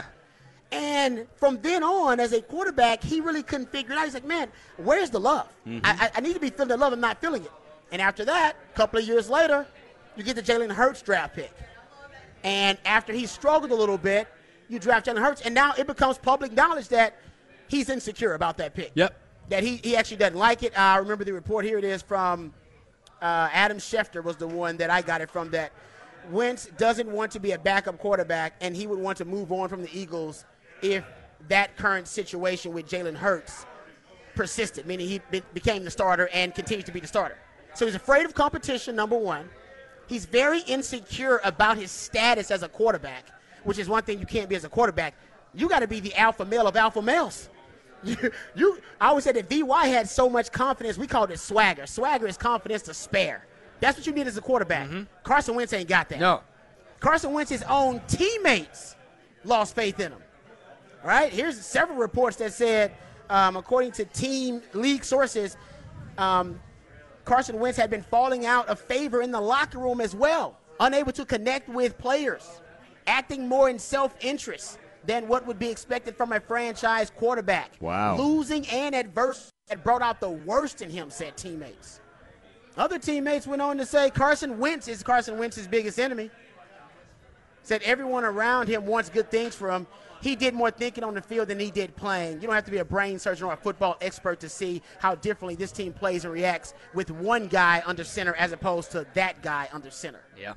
And from then on, as a quarterback, he really couldn't figure it out. He's like, man, where's the love? Mm-hmm. I, I, I need to be feeling the love. I'm not feeling it. And after that, a couple of years later, you get the Jalen Hurts draft pick. And after he struggled a little bit, you draft Jalen Hurts. And now it becomes public knowledge that he's insecure about that pick. Yep. That he, he actually doesn't like it. I remember the report. Here it is from uh, Adam Schefter was the one that I got it from, that Wentz doesn't want to be a backup quarterback, and he would want to move on from the Eagles if that current situation with Jalen Hurts persisted, meaning he be- became the starter and continues to be the starter. So he's afraid of competition, number one. He's very insecure about his status as a quarterback, which is one thing you can't be as a quarterback. You got to be the alpha male of alpha males. you, you, I always said that V Y had so much confidence, we called it swagger. Swagger is confidence to spare. That's what you need as a quarterback. Mm-hmm. Carson Wentz ain't got that. No. Carson Wentz's own teammates lost faith in him. All right? Here's several reports that said, um, according to team league sources, um, Carson Wentz had been falling out of favor in the locker room as well, unable to connect with players, acting more in self-interest than what would be expected from a franchise quarterback. Wow. Losing and adversity had brought out the worst in him, said teammates. Other teammates went on to say Carson Wentz is Carson Wentz's biggest enemy. Said everyone around him wants good things for him. He did more thinking on the field than he did playing. You don't have to be a brain surgeon or a football expert to see how differently this team plays and reacts with one guy under center as opposed to that guy under center. Yeah.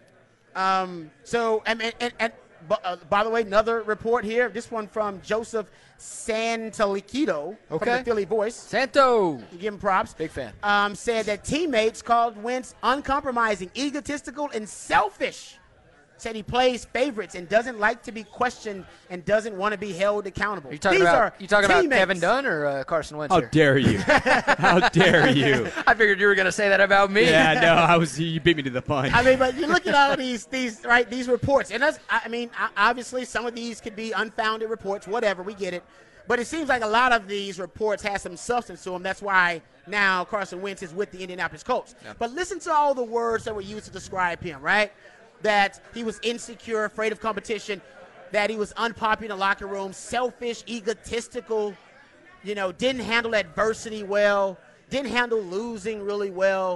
Um. So, and, and, and uh, by the way, another report here. This one from Joseph Santoliquito from Okay. the Philly Voice. Santo. You give him props. Big fan. Um, said that teammates called Wentz uncompromising, egotistical, and selfish. Said he plays favorites and doesn't like to be questioned and doesn't want to be held accountable. You talking These about are you talking about teammates. Kevin Dunn or uh, Carson Wentz? How here? dare you? How dare you? I figured you were going to say that about me. Yeah, no, I was. You beat me to the punch. I mean, but you look at all these, these right, these reports, and that's, I mean, obviously some of these could be unfounded reports, whatever, we get it. But it seems like a lot of these reports have some substance to them. That's why now Carson Wentz is with the Indianapolis Colts. Yep. But listen to all the words that were used to describe him, right? That he was insecure, afraid of competition, that he was unpopular in the locker room, selfish, egotistical, you know, didn't handle adversity well, didn't handle losing really well.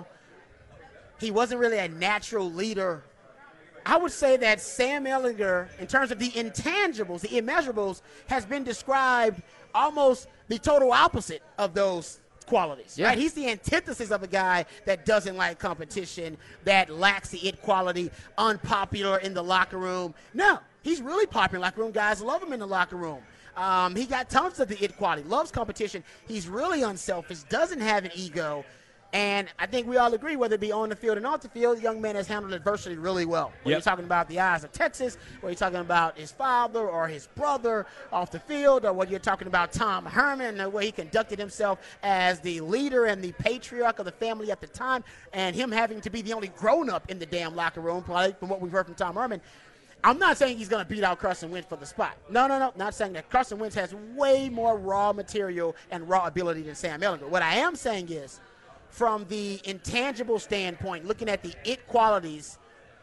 He wasn't really a natural leader. I would say that Sam Ehlinger, in terms of the intangibles, the immeasurables, has been described almost the total opposite of those qualities. Yeah. Right? He's the antithesis of a guy that doesn't like competition, that lacks the it quality, unpopular in the locker room. No, he's really popular in the locker room. Guys love him in the locker room. Um, he got tons of the it quality, loves competition. He's really unselfish, doesn't have an ego. And I think we all agree, whether it be on the field and off the field, the young man has handled adversity really well. When Yep. you're talking about the eyes of Texas, or you're talking about his father or his brother off the field, or whether you're talking about Tom Herman, the way he conducted himself as the leader and the patriarch of the family at the time, and him having to be the only grown-up in the damn locker room, probably from what we've heard from Tom Herman. I'm not saying he's going to beat out Carson Wentz for the spot. No, no, no, not saying that. Carson Wentz has way more raw material and raw ability than Sam Ehlinger. What I am saying is, from the intangible standpoint, looking at the it qualities,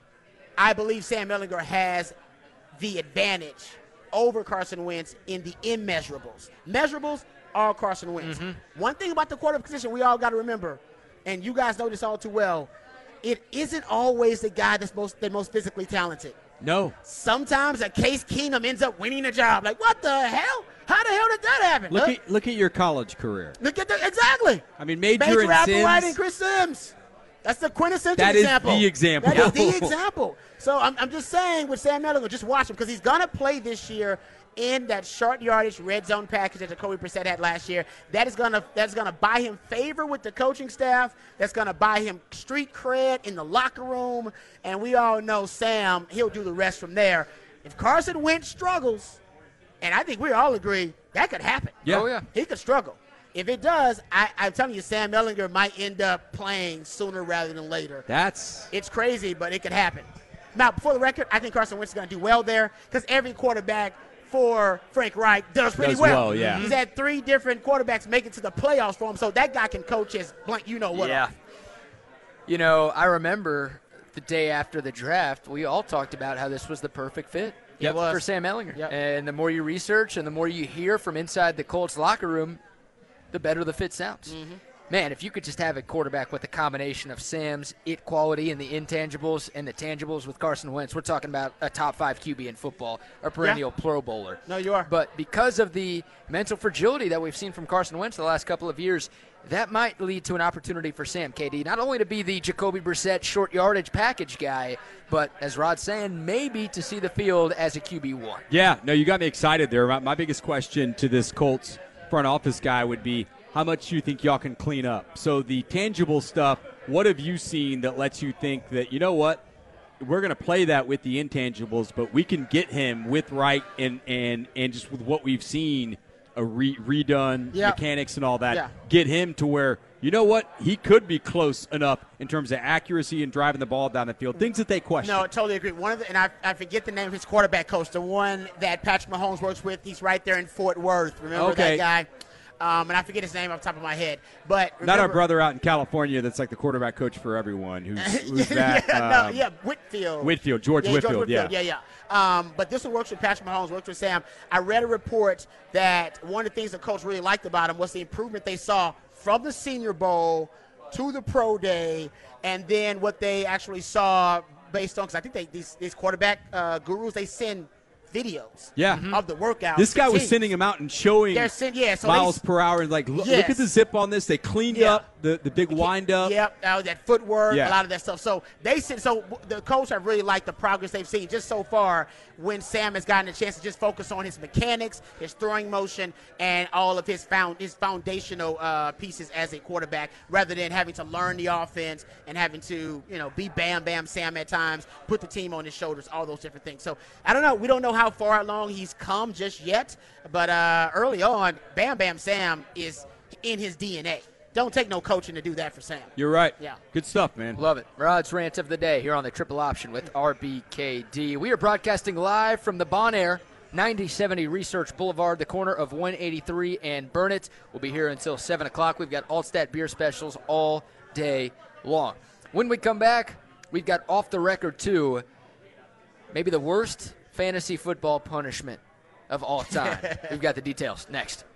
I believe Sam Ehlinger has the advantage over Carson Wentz in the immeasurables. Measurables are Carson Wentz. Mm-hmm. One thing about the quarterback position we all got to remember, and you guys know this all too well, it isn't always the guy that's most, the most physically talented. No. Sometimes a Case Keenum ends up winning a job. Like, what the hell? How the hell did that happen? Look huh? at look at your college career. Look at the exactly. I mean, Major Major and Applewhite Sims. and Chris Sims. That's the quintessential That is example. the example. That is the example. So I'm, I'm just saying with Sam Ehlinger, just watch him because he's going to play this year in that short yardage red zone package that Jacoby Brissett had last year. That is going to that's going to buy him favor with the coaching staff. That's going to buy him street cred in the locker room. And we all know Sam, he'll do the rest from there. If Carson Wentz struggles, and I think we all agree that could happen. Yeah. Oh, yeah. He could struggle. If it does, I, I'm telling you, Sam Ehlinger might end up playing sooner rather than later. That's It's crazy, but it could happen. Now, before the record, I think Carson Wentz is going to do well there because every quarterback for Frank Reich does pretty Does well. well, yeah. He's had three different quarterbacks make it to the playoffs for him, so that guy can coach his blank, you know what. Yeah. You know, I remember the day after the draft, we all talked about how this was the perfect fit It was. for Sam Ehlinger. Yep. And the more you research and the more you hear from inside the Colts locker room, the better the fit sounds. Mm-hmm. Man, if you could just have a quarterback with a combination of Sam's it quality and the intangibles and the tangibles with Carson Wentz, we're talking about a top five Q B in football, a perennial Pro Bowler. No, you are. But because of the mental fragility that we've seen from Carson Wentz the last couple of years, that might lead to an opportunity for Sam, K D, not only to be the Jacoby Brissett short yardage package guy, but as Rod's saying, maybe to see the field as a Q B one. Yeah, no, you got me excited there. My, my biggest question to this Colts front office guy would be how much you think y'all can clean up. So the tangible stuff, what have you seen that lets you think that, you know what, we're going to play that with the intangibles, but we can get him with Wright and, and, and just with what we've seen a re- redone Yeah. mechanics and all that, Yeah. get him to where, you know what, he could be close enough in terms of accuracy and driving the ball down the field, things that they question. No, I totally agree. One of the, and I, I forget the name of his quarterback coach, the one that Patrick Mahomes works with. He's right there in Fort Worth. Remember Okay. that guy? Um, and I forget his name off the top of my head. But Not remember, our brother out in California that's like the quarterback coach for everyone. Who's, who's that? yeah, no, Um, yeah, Whitfield. Whitfield, George yeah, Whitfield, George Whitfield, yeah. yeah, yeah. Um, but this one works with Patrick Mahomes, works with Sam. I read a report that one of the things the coach really liked about him was the improvement they saw from the Senior Bowl to the Pro Day, and then what they actually saw based on, because I think they these, these quarterback uh, gurus, they send videos Yeah. of the workouts. This guy to was teams. sending him out and showing They're send, yeah, so miles they, per hour. And like, look, Yes. look at the zip on this. They cleaned Yeah. up the, the big wind up. Yep, uh, that footwork, Yeah. a lot of that stuff. So they said, so w- the coach have really liked the progress they've seen just so far when Sam has gotten a chance to just focus on his mechanics, his throwing motion, and all of his found his foundational uh, pieces as a quarterback, rather than having to learn the offense and having to, you know, be Bam Bam Sam at times, put the team on his shoulders, all those different things. So I don't know. We don't know how far along he's come just yet, but uh, early on, Bam Bam Sam is in his D N A. Don't take no coaching to do that for Sam. You're right. Yeah. Good stuff, man. Love it. Rod's rant of the day here on the Triple Option with R B K D. We are broadcasting live from the Bon Air, ninety seventy Research Boulevard, the corner of one eighty-three and Burnett. We'll be here until seven o'clock. We've got Altstat beer specials all day long. When we come back, we've got Off the Record two, maybe the worst fantasy football punishment of all time. We've got the details next.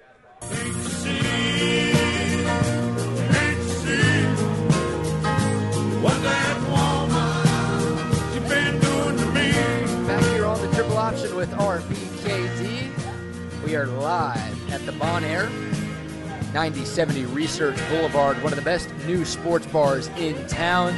Back here on the Triple Option with R B K D. We are live at the Bon Air, ninety seventy Research Boulevard, one of the best new sports bars in town.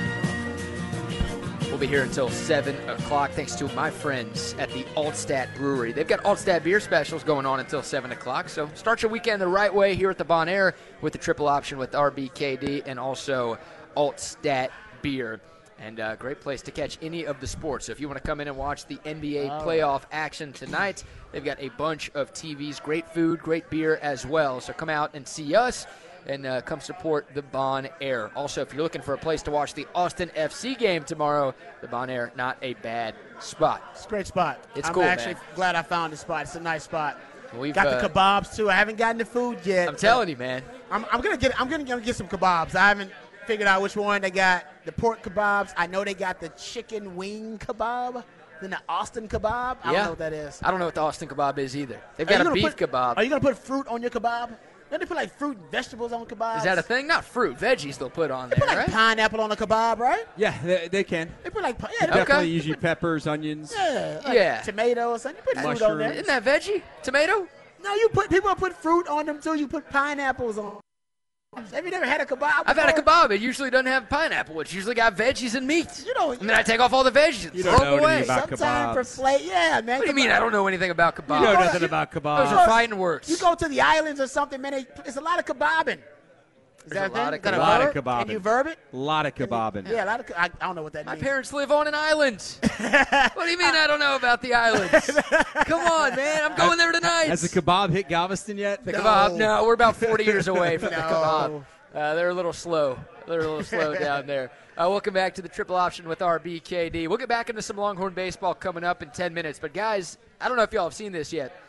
We'll be here until seven o'clock thanks to my friends at the Altstat Brewery. They've got Altstat beer specials going on until seven o'clock, so start your weekend the right way here at the Bon Air with the Triple Option with R B K D and also Altstat beer. And a uh, great place to catch any of the sports. So if you want to come in and watch the N B A playoff action tonight, they've got a bunch of T Vs, great food, great beer as well. So come out and see us and uh, come support the Bon Air. Also, if you're looking for a place to watch the Austin F C game tomorrow, the Bon Air, not a bad spot. It's a great spot. It's I'm cool, actually man. glad I found this spot. It's a nice spot. We've got uh, the kebabs too. I haven't gotten the food yet. I'm telling you, man. I'm, I'm gonna get. I'm gonna, gonna get some kebabs. I haven't figured out which one. They got the pork kebabs. I know they got the chicken wing kebab. Then the Austin kebab. I yeah. don't know what that is. I don't know what the Austin kebab is either. They've Are you got a gonna beef put- kebab. Are you gonna put fruit on your kebab? Don't they put like fruit and vegetables on kebabs? Is that a thing? Not fruit. Veggies they'll put on They there, put like right? pineapple on a kebab, right? Yeah, they, they can. They put like pi- yeah, they Okay. put, Definitely usually peppers, onions. yeah, like Yeah. tomato or something. You put fruit on Mushroom. there. Isn't that veggie? Tomato? No, you put people put fruit on them too. You put pineapples on. Have you never had a kebab? I've had a before? kebab. It usually doesn't have pineapple. It's usually got veggies and meat. You know, And then I take off all the veggies and You throw don't them know away. anything about Sometime for kebabs. flavor. Yeah, man. What do you mean kebab. I don't know anything about kebabs? You know go- nothing about Those kebabs. are fighting words. You go to the islands or something, man. They, it's a lot of kebbing. Is There's that a thing? lot of Is that kebab. Lot of verb? kebbing. Can you verb it? A lot of kebabbing. Yeah, a lot of. ke- I, I don't know what that My means. parents live on an island. What do you mean I don't know about the islands? Come on, man. I'm going there tonight. Has the kebab hit Galveston yet? The No. kebab? No, we're about forty years away from the No. kebab. Uh, they're a little slow. They're a little slow down there. Uh, welcome back to the Triple Option with R B K D. We'll get back into some Longhorn baseball coming up in ten minutes. But, guys, I don't know if y'all have seen this yet.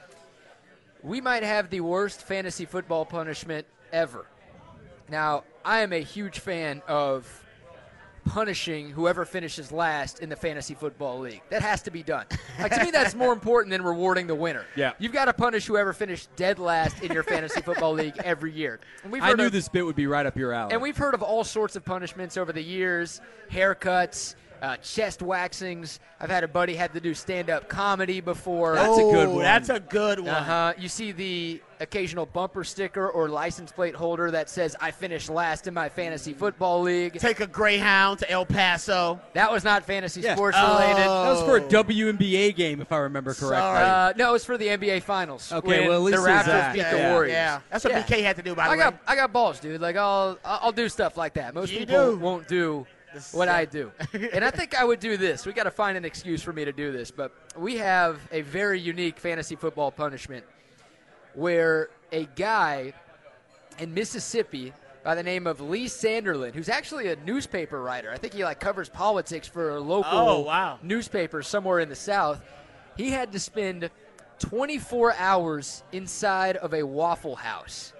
We might have the worst fantasy football punishment ever. Now, I am a huge fan of punishing whoever finishes last in the fantasy football league. That has to be done. Like, to me, that's more important than rewarding the winner. Yeah. You've got to punish whoever finished dead last in your fantasy football league every year. And we've I heard knew of, this bit would be right up your alley. And we've heard of all sorts of punishments over the years, haircuts, uh, chest waxings. I've had a buddy had to do stand-up comedy before. That's a good Oh, one. That's a good one. Uh-huh. You see the occasional bumper sticker or license plate holder that says, I finished last in my fantasy football league. Take a Greyhound to El Paso. That was not fantasy Yeah. sports Oh. related. that was for a W N B A game, if I remember correctly. Sorry. Uh, no, it was for the N B A Finals. Okay, when well, at least the there's Raptors that. beat yeah, the yeah, Warriors. Yeah, that's what Yeah. B K had to do. By the I got way, I got balls, dude. Like I'll I'll do stuff like that. Most You people do. won't do what I do, and I think I would do this. We got to find an excuse for me to do this, but we have a very unique fantasy football punishment where a guy in Mississippi by the name of Lee Sanderlin, who's actually a newspaper writer. I think he like covers politics for a local Oh, wow. newspaper somewhere in the South. He had to spend twenty-four hours inside of a Waffle House.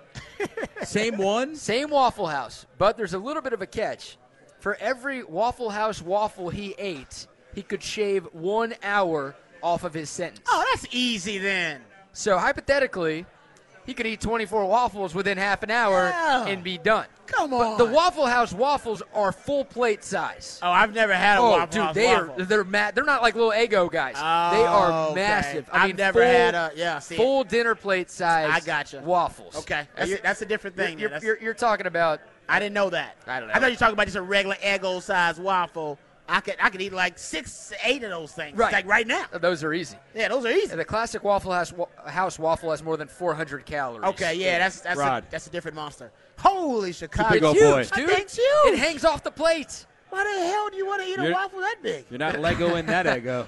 Same one? Same Waffle House, but there's a little bit of a catch. For every Waffle House waffle he ate, he could shave one hour off of his sentence. Oh, that's easy then. So hypothetically, he could eat twenty-four waffles within half an hour Yeah. and be done. Come on. The Waffle House waffles are full plate size. Oh, I've never had a Oh, Waffle dude, House they waffle. are they're ma- they're not like little Eggo guys. Oh, they are okay. massive. I I've mean, never full, had a yeah. See, full dinner plate size. I gotcha. Waffles. okay, that's, that's a different thing. You're, then. you're, That's- you're, you're talking about. I didn't know that. I don't know. I thought you were talking about just a regular Eggo size waffle. I could I could eat like six, eight of those things. Right. Like right now. Those are easy. Yeah, those are easy. And the classic Waffle House wa- house waffle has more than four hundred calories. Okay, yeah, that's that's a, Rod. that's a different monster. Holy Chicago! big old Huge, boy. dude. That thing's huge. It hangs off the plate. Why the hell do you want to eat a You're- waffle that big? You're not Lego in that Eggo.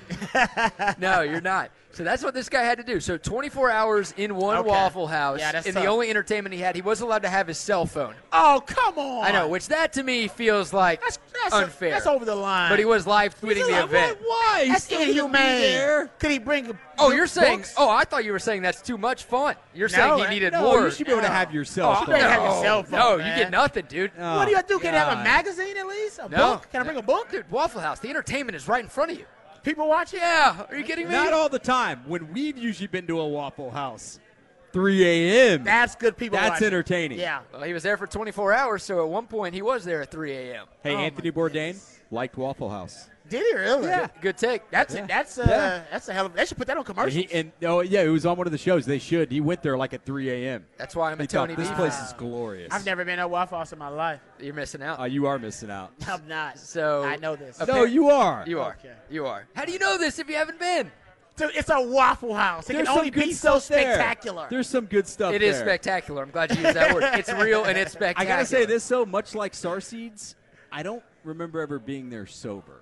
No, you're not. So that's what this guy had to do. So twenty-four hours in one Okay. Waffle House. Yeah, that's and tough. the only entertainment he had, he wasn't allowed to have his cell phone. Oh, come on! I know, which that to me feels like that's, that's unfair. that's over the line. But he was live tweeting the Like, event. Why? why? He's That's still gonna be inhumane. there. Could he bring? a- Oh, you're saying? books? Oh, I thought you were saying that's too much fun. You're No, saying he I- needed No, more. you should be able to No. have your cell Oh, phone. you better have your no, cell phone, no, you man. get nothing, dude. Oh, What do you do? Can I have a God. magazine at least? A No. book? Can I bring a book? Dude, Waffle House, the entertainment is right in front of you. People watching? Yeah, are you kidding me? Not all the time. When we've usually been to a Waffle House, three a.m. That's good people That's watching. entertaining. Yeah. Well, he was there for twenty-four hours, so at one point he was there at three a.m. Hey, Oh, Anthony my Bourdain liked Waffle House. Did he really? Yeah. Good take. That's Yeah. that's uh, Yeah. that's a hell of. They should put that on commercials. He, and oh yeah, it was on one of the shows. They should. He went there like at three a.m. That's why I'm a He thought Tony this B. place fan. is glorious. I've never been to a Waffle House in my life. You're missing out. Uh, you are missing out. I'm not. So I know this. Okay. No, you are. You are. Okay. You are. How do you know this if you haven't been? Dude, it's a Waffle House. It There's can only some good be so stuff there. spectacular. There's some good stuff It there. is spectacular. I'm glad you used that word. It's real and it's I spectacular. gotta say this though, much like Starseeds, I don't remember ever being there sober.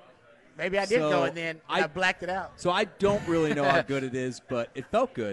Maybe I did So, go and then I, I- blacked it out. So I don't really know how good it is, but it felt good.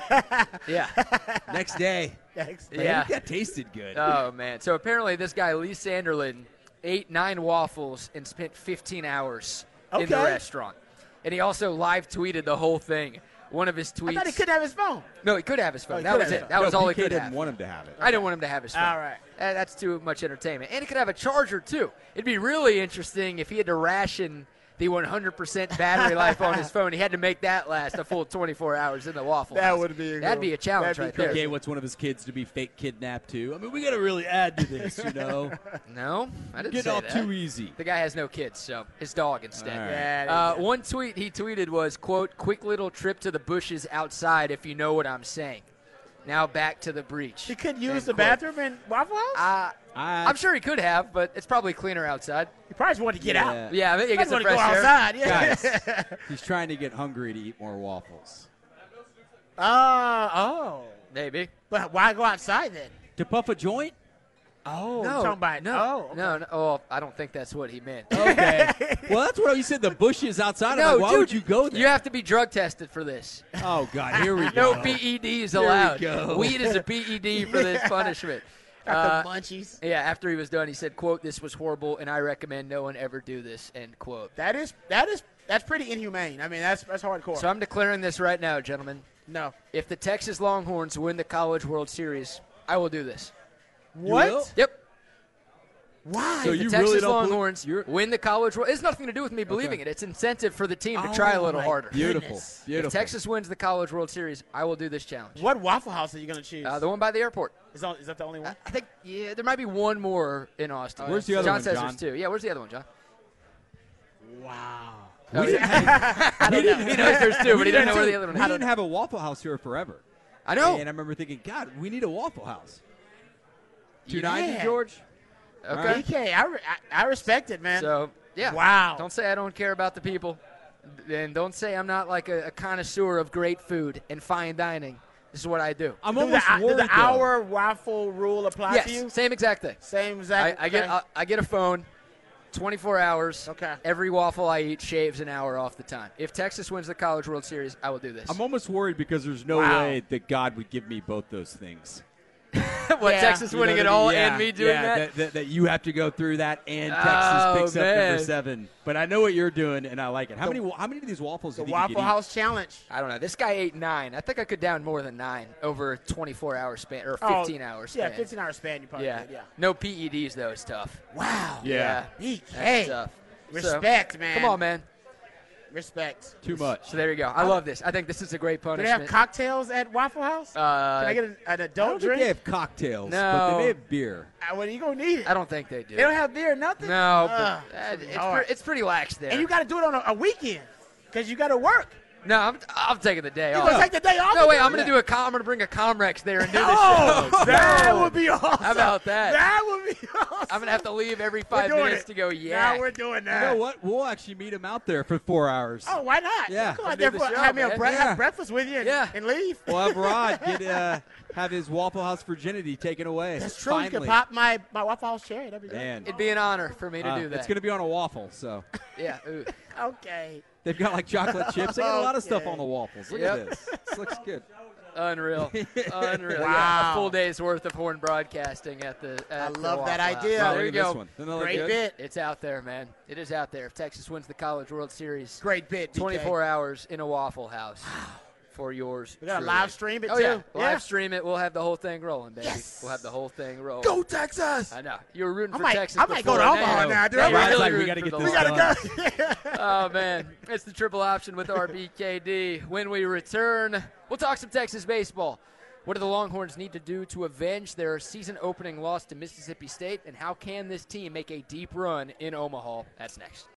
Yeah. Next day, Thanks. Yeah. that tasted good. Oh, man. So apparently this guy, Lee Sanderlin, ate nine waffles and spent fifteen hours in the Okay. restaurant. And he also live tweeted the whole thing. One of his tweets. I thought he couldn't have his phone. No, he could have his phone. Oh, he that could was have it. his That No, was all he P K could didn't have. want him to have it. I didn't want him to have his phone. All right. Uh, that's too much entertainment. And he could have a charger, too. It'd be really interesting if he had to ration the one hundred percent battery life on his phone. He had to make that last a full twenty-four hours in the Waffle That House. would be a That'd good- be a challenge that'd right be there. Gay wants one of his kids to be fake kidnapped too. I mean, we got to really add to this, you know. No, I didn't Get say off that. too easy. The guy has no kids, so his dog instead. All right. Yeah, there Uh, you go. one tweet he tweeted was, quote, quick little trip to the bushes outside if you know what I'm saying. Now back to the breach. He couldn't use End the quote. bathroom in Waffle House? Uh, I, I'm sure he could have, but it's probably cleaner outside. he probably just wanted to get Yeah. out. Yeah, I think he He gets wanted some to go fresh air. outside. Yeah. Guys, he's trying to get hungry to eat more waffles. Uh, oh. Maybe. But why go outside then? To puff a joint? Oh, No, you're talking about no, oh, okay. no, no. Oh, I don't think that's what he meant. Okay. Well, that's what you said. The bushes outside. I'm no, like, why dude, would you go there? You have to be drug tested for this. Oh God, here we No go. P E Ds Here we allowed. go. Weed is a P E D for this punishment. Got Uh, the munchies. Yeah, after he was done, he said, quote, this was horrible, and I recommend no one ever do this, end quote. That is that is that's pretty inhumane. I mean, that's that's hardcore. So I'm declaring this right now, gentlemen. no. If the Texas Longhorns win the College World Series, I will do this. What? will? Yep. Why? So If the you Texas really don't believe- Longhorns you're- win the College World, it's nothing to do with me believing it. It's incentive for the team to try a Oh, little my harder. Beautiful. Goodness. Beautiful. If Texas wins the College World Series, I will do this challenge. What Waffle House are you gonna choose? Uh, the one by the airport. is, that, is that the only one? I think, yeah, there might be one more in Austin. Where's the other John one, says John? there's two. Yeah, where's the other one, John? Wow. Oh, We yeah. didn't have, I don't know. He knows there's two, but he doesn't know where the other one we is. didn't have a Waffle House here forever. I know. And I remember thinking, God, we need a Waffle House. Two Yeah. ninety, George. Okay. B K, I, re- I, I respect it, man. So, yeah. Wow. Don't say I don't care about the people. And don't say I'm not like a, a connoisseur of great food and fine dining. This is what I do. I'm do the, almost do worried. the though. hour waffle rule apply to you? Yes, same exact thing. Same I, exact. I get thing? I, I get a phone. twenty-four hours. Okay. Every waffle I eat shaves an hour off the time. If Texas wins the College World Series, I will do this. I'm almost worried because there's no Wow. way that God would give me both those things. what, Yeah. Texas You winning know it what I mean? all Yeah, and me doing yeah, that? that, that you have to go through that and Texas Oh, picks up man. number seven. But I know what you're doing, and I like it. How The- many How many of these waffles The do you think you Waffle could eat? House Challenge. I don't know. This guy ate nine. I think I could down more than nine over a twenty-four hour span or Oh, fifteen hour span. Yeah, fifteen hour span. You probably Yeah. could, yeah. No P E Ds, though. It's tough. Wow. Yeah. B That's K. tough. Respect, So, man. Come on, man. Respect. Too much. So there you go. I love this. I think this is a great Do they punishment. have cocktails at Waffle House? uh, Can I get an, an I don't adult think drink? they have cocktails, but No. they may have beer. Uh, well, you gonna need it. I don't think they do. They don't have beer, nothing. No, Ugh, but uh, it's it's, hard. pre- it's pretty lax there. and you got to do it on a, a weekend because you got to work. no, I'm, I'm taking the day You off. gonna take the day off? No, to wait. do I'm it? gonna do a. Com- I'm gonna bring a Comrex there and do this Oh, show. that No. would be awesome. How about that? That would be awesome. I'm gonna have to leave every We're five doing minutes it. to go. Yeah. Now we're doing You that. know what? We'll actually meet him out there for four hours. Oh, why not? Yeah. Come Come on do there, the for, show, have me a man. bre- Yeah. have breakfast with you and, Yeah. and leave. We'll have Rod get, uh, have his Waffle House virginity taken away. That's true. You Finally. can pop my, my Waffle House cherry. That'd be great. Man. It'd be an honor for me to Uh, do that. It's going to be on a waffle, so. yeah. Ooh. Okay. They've got like chocolate chips. They got a lot of stuff Okay. on the waffles. Look Yep. at this. This looks good. Unreal. Unreal. Yeah, Wow. a full day's worth of horn broadcasting at the. At I the love that Waffle House. idea. So Oh, there look you at go. this one. Doesn't that look Great good? bit. It's out there, man. It is out there. If Texas wins the College World Series, Great bit. B K. twenty-four hours in a Waffle House for yours. We got to truly. live stream it Oh too. yeah, live stream it. We'll have the whole thing rolling, baby. Yes. We'll have the whole thing rolling. Go Texas. I know you were rooting I for might- Texas. I might go before. to Now Omaha you're- now, dude. now I'm you're like, really like, we rooting gotta for get the this We Longhorns. gotta go. Oh, man. It's the triple option with R B K D. When we return, we'll talk some Texas baseball. What do the Longhorns need to do to avenge their season-opening loss to Mississippi State, and how can this team make a deep run in Omaha? That's next.